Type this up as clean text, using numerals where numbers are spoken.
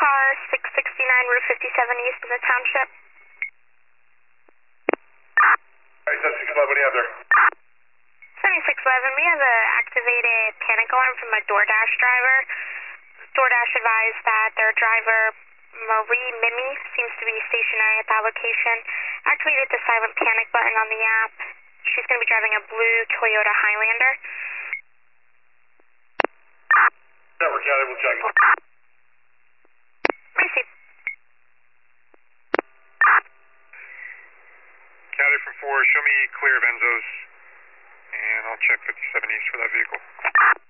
car 669 Route 57 East in the township. Alright, 7611, what do you have there? 7611, we have an activated panic alarm from a DoorDash driver. DoorDash advised that their driver, Marie Mimi, seems to be stationary at that location. Activated the silent panic button on the app. She's going to be driving a blue Toyota Highlander. Network counted, we'll check. Receive. Counted from 4, show me clear of Enzo's, and I'll check 57 East for that vehicle.